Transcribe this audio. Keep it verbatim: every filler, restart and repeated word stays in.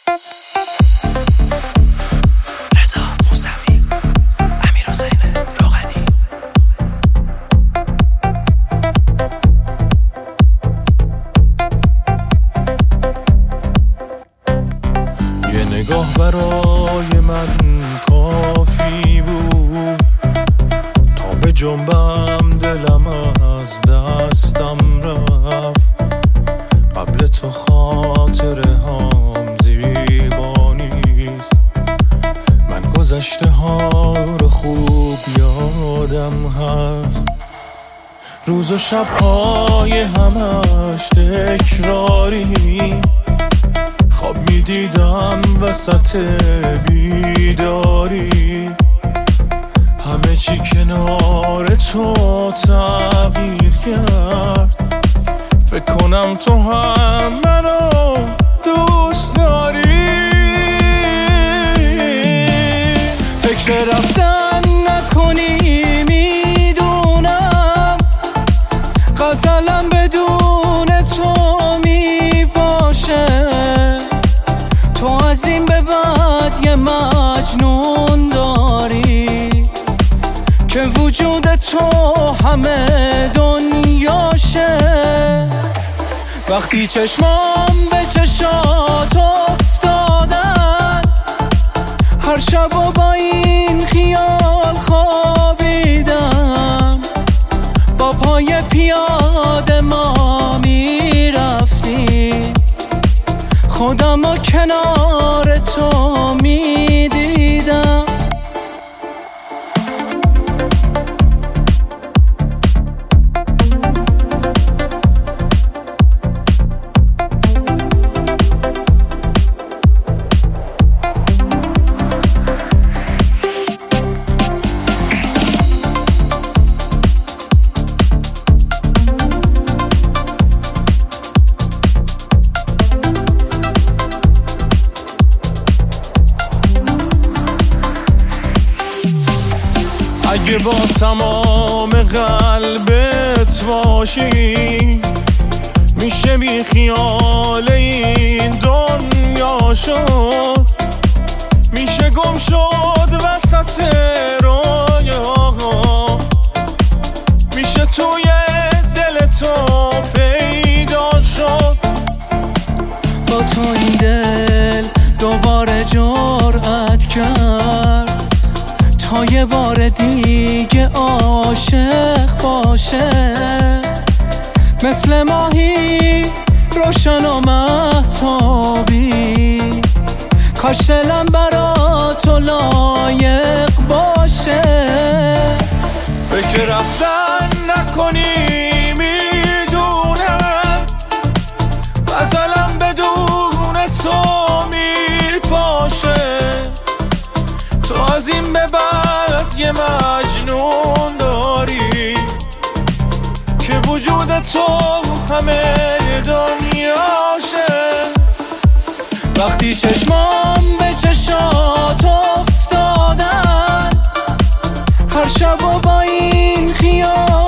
نگاه برای من کافی بود تا به جنبم دلم از دستم رفت. قبل تو خاطره هام زیبا نیست، من گذشته ها رو خوب یادم هست. روز و شبهای همش تکراری، خواب میدیدم وسط بیداری. همه چی کنار تو تغییر کرد، فکر کنم تو هم منو دوست داری. فکر رفتن نکنی میدونم، غزلم بدون تو می باشه. تو از این به بعد یه مجنون داری که وجود تو همه دنیاشه. وقتی چشمام به چشات افتادن، هر شب و با این خیال خوابیدم. با پای پیاده ما میرفتیم، خودم و کنار تو میدیدم. اگه با تمام قلبت باشی، میشه بی خیال این دنیا شد. میشه گم شد وسط رویاها، میشه توی دل تو پیدا شد. با تو این دل دوباره جرأت کرد تا یه بار دیگه عاشق باشه. مثل ماهی روشن و مهتابی، کاش دلم برا تو لایق باشه. فکر رفتن نکنی میدونم، غزلم بدون تو میپاشه. تو از این به بعد یه مجنون داری که وجود تو همه دنیاشه. وقتی چشمام به چشات افتادن، هر شب و با این خیال